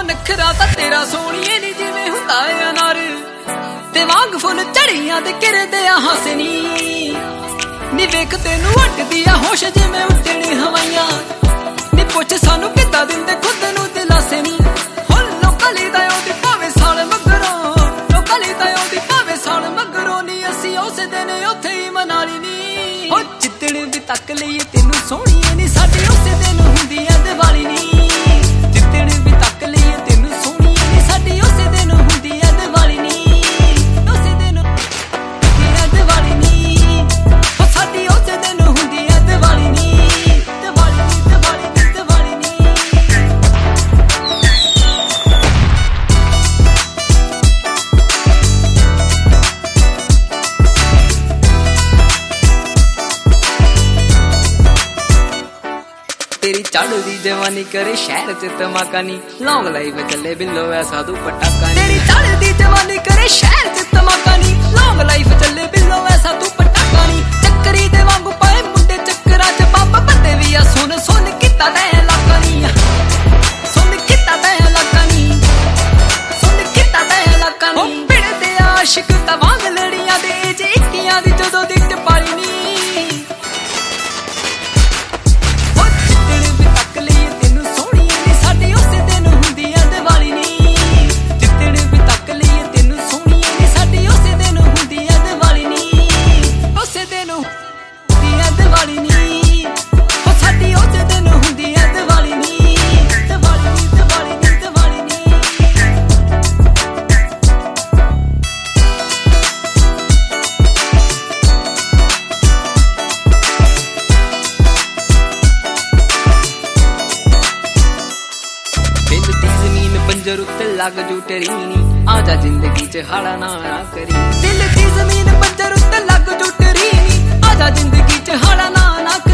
ਨਖਰਾ ਤਾਂ ਤੇਰਾ ਸੋਹਣੀਏ ਨੀ ਜਿਵੇਂ ਹੁੰਦਾ ਅਨਾਰ ਤੇ ਵਾਂਗ ਫੁੱਲ ਝੜੀਆਂ ਤੇ ਕਿਰਦੇ ਆ ਹਸਨੀ ਨੀ ਵੇਖ ਤੈਨੂੰ ਉੱਡਦੀ ਆ ਹੋਸ਼ ਜਿਵੇਂ ਉੱਡਣੇ ਹਵਾਈਆਂ ਨੀ ਪੁੱਛ ਸਾਨੂੰ ਕਿੱਦਾਂ ਦਿੰਦੇ ਖੁਦ ਨੂੰ ਦਿਲਾਸੇ ਨੀ ਹੁਣ ਲੋਕਾਂ ਲਈ ਤਾਂ ਆਉਂਦੀ ਭਾਵੇਂ ਸਾਲ ਮਗਰੋਂ ਲੋਕਾਂ ਲਈ ਤਾਂ ਆਉਂਦੀ ਭਾਵੇਂ ਸਾਲ ਮਗਰੋਂ ਨੀ ਅਸੀਂ ਉਸੇ ਦਿਨ ਉੱਥੇ ਹੀ ਮਨਾ ਲਈ ਨੀ ਹੋ ਜਿੱਦਣ ਵੀ ਤੱਕ ਲਈਏ ਤੈਨੂੰ ਸੋਹਣੀਏ ਨੀ ਸਾਡੀ ਉਸੇ ਦਿਨ ਹੁੰਦੀ ਐ ਦੀਵਾਲੀ ਨੀ ਜਿੱਦਣ ਵੀ ਤੱਕ ਲਈਏ ਤੈਨੂੰ ਸੋਹਣੀਏ ਨੀ ਸਾਡੀ ਉਸੇ ਦਿਨ ਹੁੰਦੀ ਐ ਦੀਵਾਲੀ ਨੀ ਉਸੇ ਦਿਨ ਹੁੰਦੀ ਐ ਦੀਵਾਲੀ ਨੀ ਹੋ ਸਾਡੀ ਉਸੇ ਦਿਨ ਹੁੰਦੀ ਐ ਦੀਵਾਲੀ ਨੀ ਦੀਵਾਲੀ ਨੀ ਦੀਵਾਲੀ ਨੀ ਦੀਵਾਲੀ ਨੀ तेरी चढ़दी जवानी करे शहर च धमाका नी लॉन्ग लाइफ चले बिल्लो ऐसा तू पटाका तेरी चढ़दी जवानी करे शहर च धमाका नी लॉन्ग लाइफ चले बिल्लो ऐसा तू पटाका नी चक्करी दे वांगू पाए मुंडे चक्करा च बंब बंदे भी आ सुन सुन किता दे लाका नी सुन किता दे लाका नी सुन किता दे लाका नी भिड़दे आशिक ता वांग लड़ियां दे जे इक्कियां दी जदों दी टपाली नी लग जू टरीनी आजा जिंदगी च हाड़ा ना करी दिल दी जमीन बंजर उत्ते लग जू टरीनी आजा जिंदगी च हाड़ा ना